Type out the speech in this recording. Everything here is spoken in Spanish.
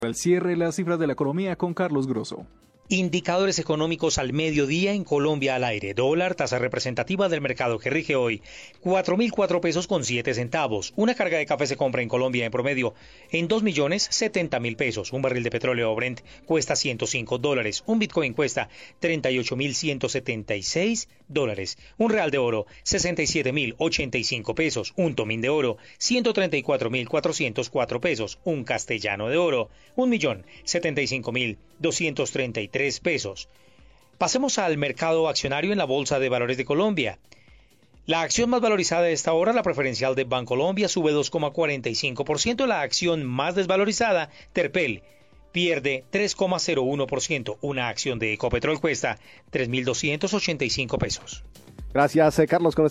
Al cierre, las cifras de la economía con Carlos Grosso. Indicadores económicos al mediodía en Colombia al aire. Dólar, tasa representativa del mercado que rige hoy, 4.004 pesos con 7 centavos. Una carga de café se compra en Colombia en promedio en 2.070.000 pesos. Un barril de petróleo Brent cuesta $105. Un Bitcoin cuesta $38.176. Un real de oro, 67.085 pesos. Un tomín de oro, 134.404 pesos. Un castellano de oro, 1.075.233 pesos. Pasemos al mercado accionario en la Bolsa de Valores de Colombia. La acción más valorizada de esta hora, la preferencial de Bancolombia, sube 2,45%. La acción más desvalorizada, Terpel, pierde 3,01%. Una acción de Ecopetrol cuesta 3.285 pesos. Gracias, Carlos.